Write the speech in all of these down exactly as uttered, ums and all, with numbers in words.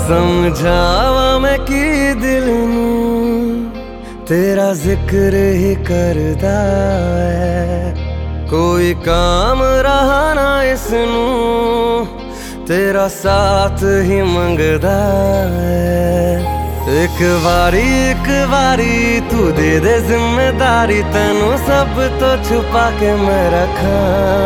समझावा मैं की दिल नू तेरा जिक्र ही करदा है, कोई काम रहा ना इसनू तेरा साथ ही मंगदा है। एक बारी एक बारी तू दे दे जिम्मेदारी, तेनू सब तो छुपा के मैं रखा,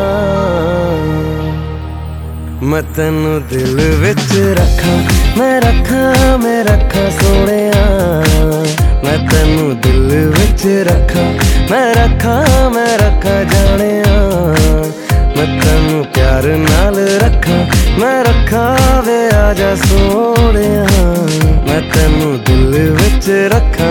मैं तेनू दिल विच रखा, मैं रखा मैं रखा सोहणिया, मैं तेनू दिल विच रखा, मैं रखा मैं रखा जानिया, मैं तेनू प्यार नाल रखा, मैं रखा वे आजा सोहणिया, मैं तेनू दिल विच रखा।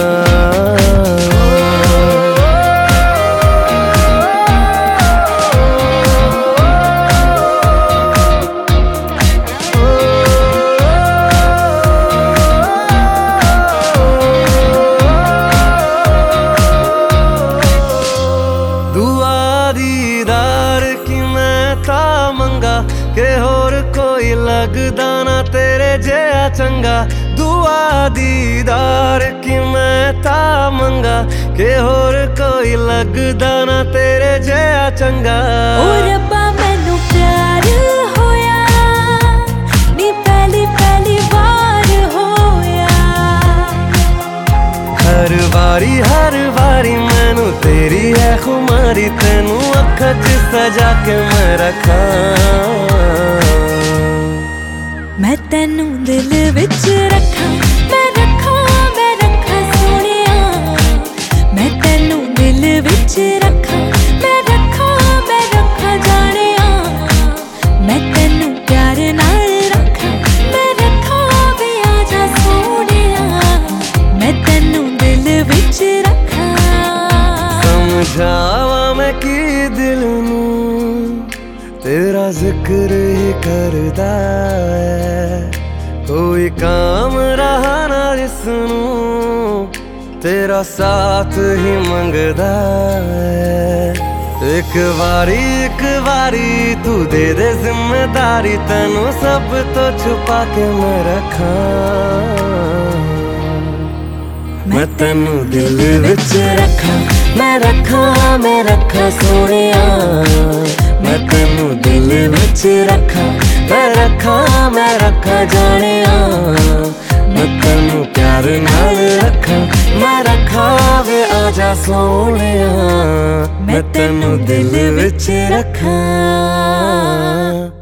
के होर कोई लगदा ना तेरे जिहा चंगा, दुआ दीदार की मैं ता मंगा, के होर कोई लगदा ना तेरे जिहा चंगा। ओ रब्बा मैनू प्यार होया नी पहली पहली बार होया, हर बारी हर बारी मैनू तेरी है खुमारी, तेनू अखां च सजा के मैं रखा, मैं तेनू दिल विच रखा, मैं रखा मैं रखा सोहणिया, मैं तेनू दिल विच रखा, मैं रखा मैं रखा जानिया, मैं तेनू प्यार नाल रखा, मैं रखा वे आजा सोहणिया, मैं तेनू दिल विच रखा। समझावा मैं की दिल नू तेरा जिक्र ही करदा है, कोई काम रहा ना जिसनू तेरा साथ ही मंगदा है। एक बारी एक बारी तू दे दे जिम्मेदारी, तेनू सब तो छुपा के मैं रखा, मैं तेनू दिल विच रखा, मैं रखा मैं रखा सोहणिया, मैं तेनू दिल विच रखा, मैं रखा मैं रखा जानिया, मैं तेनू प्यार नाल रखा, मैं रखा वे आजा सोहणिया, मैं तेनू दिल विच रखा।